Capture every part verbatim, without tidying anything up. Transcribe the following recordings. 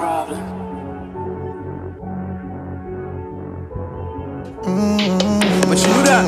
problem. Mm-hmm. But you knew that.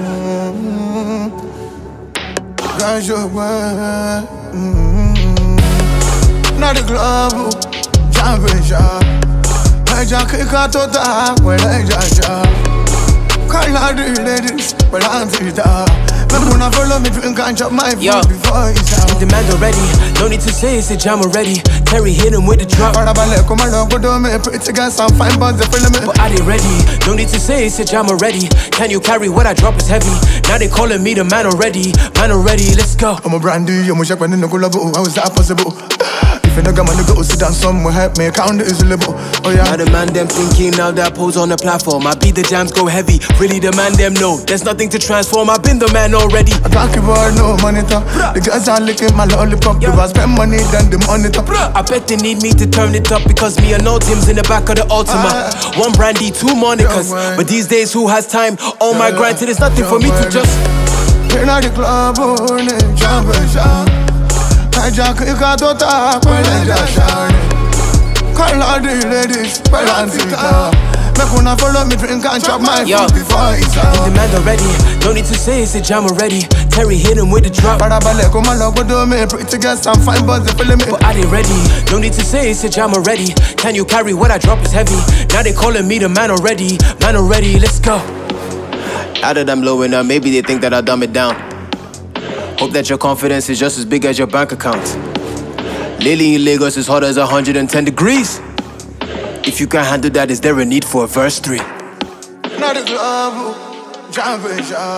Got your word. Mm-hmm. Not the global championship. I just kick out to that when I just jump. Can't lie to the ladies, but I'm fit up. When I follow me, drink and chop my food before it's out. The demand already, no need to say it's a jam already. Terry hit him with the drop. But pretty girls and fine buns, they feeling me. But are they ready? No need to say it's a jam already. Can you carry what I drop is heavy? Now they calling me the man already. Man already, let's go. I'm a brandy, I'm a shop and in the collabo. How is that possible? If you don't got money, go sit down somewhere, help me count it easily. Oh yeah. Now the man them thinking, now that pose on the platform. I beat the jams go heavy. Really the man them know there's nothing to transform. I've been the man already. I talk about no monitor. The girls are licking my lollipop. If I spend money, then the monitor. I bet they need me to turn it up because me and no Tim's in the back of the Ultima. Uh, One brandy, two Monicas. But these days, who has time? Oh my grind, till there's nothing for me to just. You're not the club, oh, jump and shout. I just kick out to talk when I just shout. Call all the ladies, well I'm fit up. Make una follow me, drink and chop my Yo. food before it's out. The demand already, no need to say it's a jam already. Terry hit him with the drop. But pretty girls and fine buns, they feeling me. But are they ready? No need to say it's a jam already. Can you carry what I drop is heavy? Now they calling me the man already. Man already, let's go. Now that I'm low enough, maybe they think that I dumb it down. Hope that your confidence is just as big as your bank account. Lily in Lagos is hot as one hundred ten degrees. If you can't handle that, is there a need for a verse three? Not the global championship.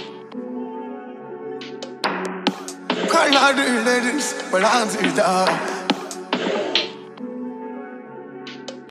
Call all the ladies, but I'm fit up.